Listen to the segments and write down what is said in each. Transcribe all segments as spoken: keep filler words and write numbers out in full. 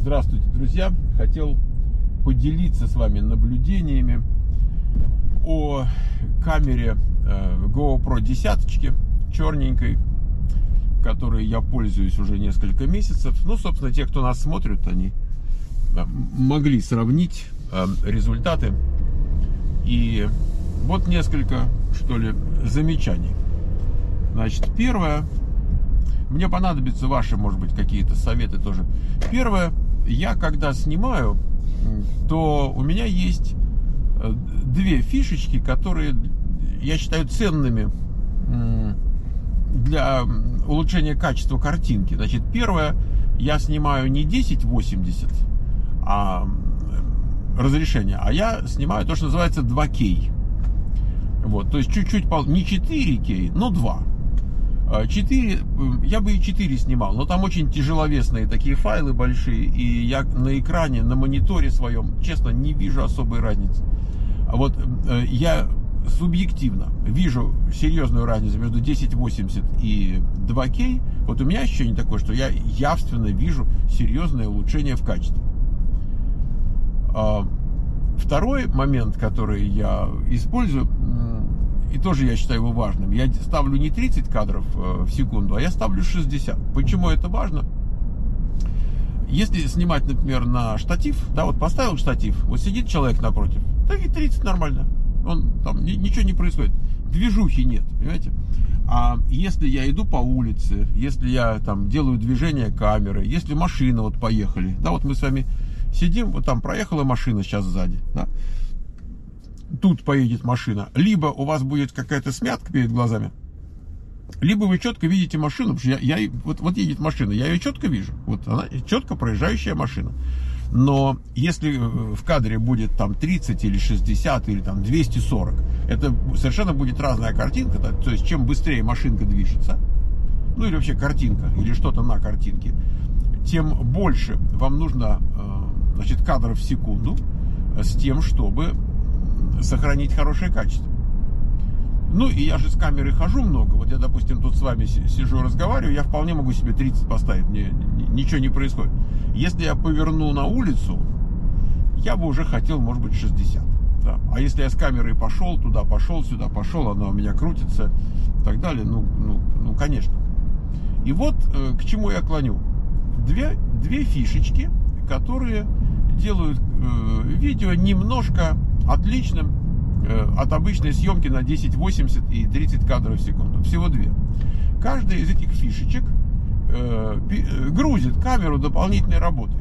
Здравствуйте, друзья! Хотел поделиться с вами наблюдениями о камере GoPro десяточки черненькой, которой я пользуюсь уже несколько месяцев. Ну, собственно, те, кто нас смотрит, они могли сравнить результаты. И вот несколько, что ли, замечаний. Значит, первое, мне понадобятся ваши, может быть, какие-то советы тоже. Первое, я когда снимаю, то у меня есть две фишечки, которые я считаю ценными для улучшения качества картинки. Значит, первое, я снимаю не десять восемьдесят а разрешение, а я снимаю то, что называется два кей. Вот, то есть чуть-чуть, не четыре кей, но два. четыре, я бы и четыре снимал, но там очень тяжеловесные такие файлы большие, и я на экране, на мониторе своем, честно, не вижу особой разницы. А вот я субъективно вижу серьезную разницу между десять восемьдесят и два кей. Вот у меня ощущение такое, что я явственно вижу серьезное улучшение в качестве. Второй момент, который я использую, и тоже я считаю его важным, я ставлю не тридцать кадров в секунду, а я ставлю шестьдесят. Почему это важно? Если снимать, например, на штатив, да, вот поставил штатив, вот сидит человек напротив, да и тридцать нормально, он там ничего не происходит, движухи нет, понимаете? А если я иду по улице, если я там делаю движение камеры, если машина, вот поехали, да, вот мы с вами сидим, вот там проехала машина сейчас сзади, да, тут поедет машина, либо у вас будет какая-то смятка перед глазами, либо вы четко видите машину, потому что я, я вот, вот едет машина, я ее четко вижу, вот она четко проезжающая машина. Но если в кадре будет там тридцать или шестьдесят или там двести сорок, это совершенно будет разная картинка, то есть чем быстрее машинка движется, ну или вообще картинка, или что-то на картинке, тем больше вам нужно, значит, кадров в секунду с тем, чтобы сохранить хорошее качество. Ну и я же с камерой хожу много. Вот я, допустим, тут с вами сижу, разговариваю, я вполне могу себе тридцать поставить, мне ничего не происходит. Если я поверну на улицу, я бы уже хотел, может быть, шестьдесят. Да. А если я с камерой пошел, туда пошел, сюда пошел, она у меня крутится и так далее, ну, ну, ну конечно. И вот э, к чему я клоню. Две, две фишечки, которые делают э, видео немножко отличным э, от обычной съемки на десять восемьдесят и тридцать кадров в секунду. Всего две. Каждая из этих фишечек э, э, грузит камеру дополнительной работой.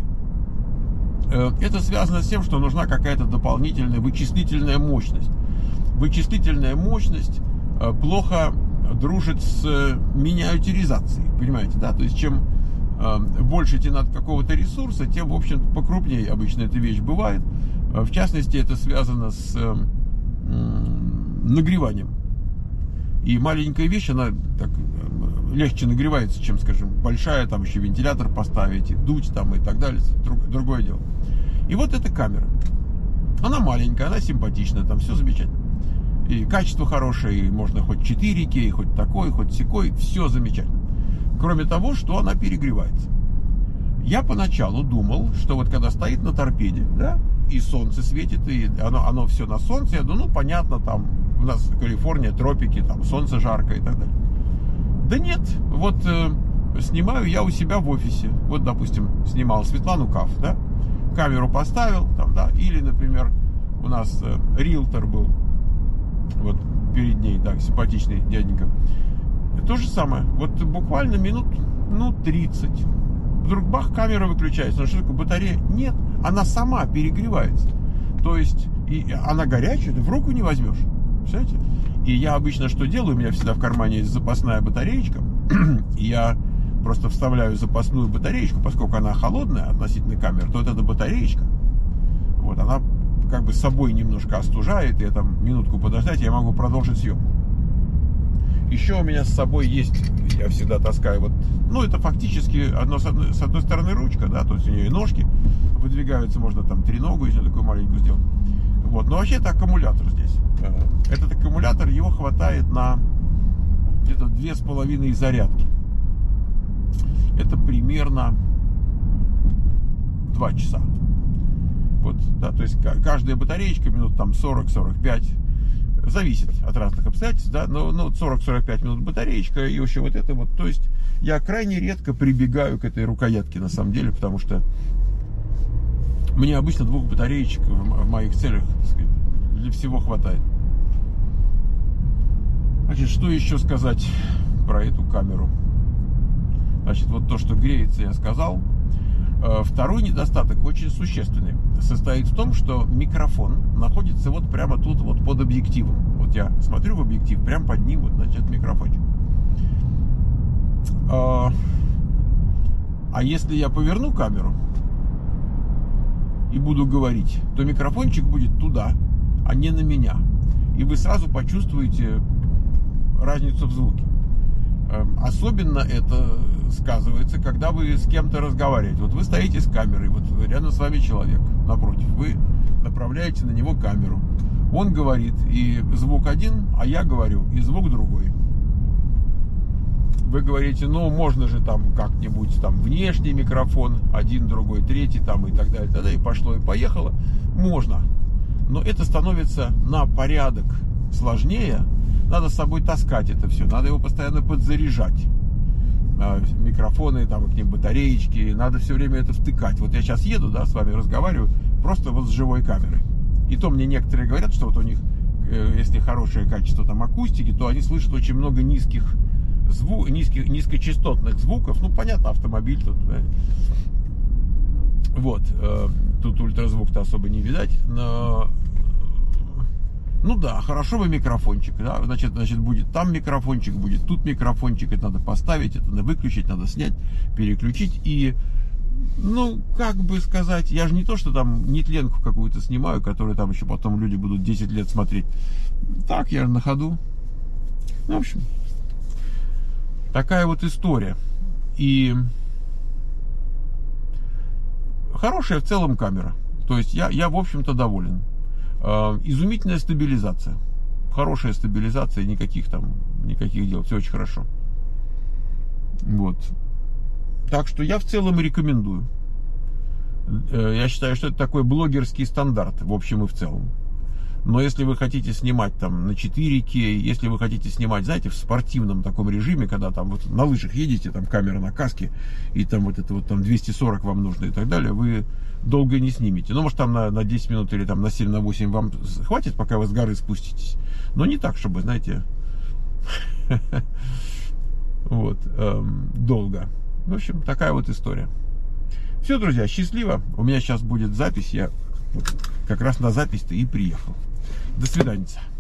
Э, это связано с тем, что нужна какая-то дополнительная вычислительная мощность. Вычислительная мощность э, плохо дружит с э, миниатюризацией. Понимаете, да? То есть чем больше тебе надо какого-то ресурса, тем, в общем, покрупнее обычно эта вещь бывает. В частности, это связано с нагреванием. И маленькая вещь, она так легче нагревается, чем, скажем, большая, там еще вентилятор поставить, и дуть там и так далее. Друг, другое дело. И вот эта камера. Она маленькая, она симпатичная, там все замечательно. И качество хорошее, и можно хоть четыре кей, хоть такой, хоть сякой, все замечательно. Кроме того, что она перегревается. Я поначалу думал, что вот когда стоит на торпеде, да, и солнце светит, и оно, оно все на солнце, я думаю, ну, понятно, там у нас Калифорния, тропики, там солнце жарко и так далее. Да нет, вот э, снимаю я у себя в офисе. Вот, допустим, снимал Светлану Каф, да, камеру поставил, там, да, или, например, у нас э, риэлтор был, вот перед ней, так, симпатичный дяденька. То же самое, вот буквально минут, ну, тридцать. Вдруг бах, камера выключается. Ну, что такое, батарея? Нет, она сама перегревается. То есть, и она горячая, ты в руку не возьмешь. Представляете? И я обычно что делаю? У меня всегда в кармане есть запасная батареечка. И я просто вставляю запасную батареечку, поскольку она холодная относительно камеры, то вот эта батареечка, вот, она как бы с собой немножко остужает, и я там минутку подождать, я могу продолжить съемку. Еще у меня с собой есть, я всегда таскаю вот, ну, это фактически одно, с, одной, с одной стороны ручка, да, то есть у нее и ножки выдвигаются, можно там треногу еще такую маленькую сделать. Вот, но вообще это аккумулятор здесь. Этот аккумулятор, его хватает на где-то две с половиной зарядки. Это примерно два часа. Вот, да, то есть каждая батареечка минут там сорок-сорок пять. Зависит от разных обстоятельств, да, но ну, сорок-сорок пять минут батареечка, и вообще вот это вот, то есть я крайне редко прибегаю к этой рукоятке, на самом деле, потому что мне обычно двух батареечек в моих целях, так сказать, для всего хватает. Значит, что еще сказать про эту камеру? Значит, вот то, что греется, я сказал. Второй недостаток, очень существенный, состоит в том, что микрофон находится вот прямо тут, вот под объективом. Вот я смотрю в объектив, прямо под ним, вот, значит, микрофончик. А, а если я поверну камеру и буду говорить, то микрофончик будет туда, а не на меня. И вы сразу почувствуете разницу в звуке. Особенно это сказывается, когда вы с кем-то разговариваете. Вот вы стоите с камерой, вот рядом с вами человек напротив, вы направляете на него камеру. Он говорит, и звук один, а я говорю, и звук другой. Вы говорите, ну, можно же там как-нибудь там внешний микрофон, один, другой, третий, там и так далее, тогда и пошло, и поехало. Можно. Но это становится на порядок сложнее. Надо с собой таскать это все, надо его постоянно подзаряжать. Микрофоны, там, к ним батареечки, надо все время это втыкать. Вот я сейчас еду, да, с вами разговариваю, просто вот с живой камерой. И то мне некоторые говорят, что вот у них, если хорошее качество там акустики, то они слышат очень много низких звуков, низких, низкочастотных звуков. Ну, понятно, автомобиль тут, да. Вот, тут ультразвук-то особо не видать, но... Ну да, хорошо бы микрофончик, да, значит, значит, будет там микрофончик, будет тут микрофончик, это надо поставить, это надо выключить, надо снять, переключить, и, ну, как бы сказать, я же не то, что там нетленку какую-то снимаю, которую там еще потом люди будут десять лет смотреть, так, я на ходу, ну, в общем, такая вот история, и хорошая в целом камера, то есть я, я в общем-то, доволен. Изумительная стабилизация, хорошая стабилизация, никаких там, никаких дел, все очень хорошо. Вот. Так что я в целом рекомендую. Я считаю, что это такой блогерский стандарт, в общем и в целом. Но если вы хотите снимать там на четыре кей, если вы хотите снимать, знаете, в спортивном таком режиме, когда там вот на лыжах едете, там камера на каске, и там вот это вот там двести сорок вам нужно и так далее, вы долго не снимете. Ну, может, там на, на десять минут или там на семь, на восемь вам хватит, пока вы с горы спуститесь. Но не так, чтобы, знаете, вот, долго. В общем, такая вот история. Все, друзья, счастливо. У меня сейчас будет запись, я как раз на запись-то и приехал. До свидания.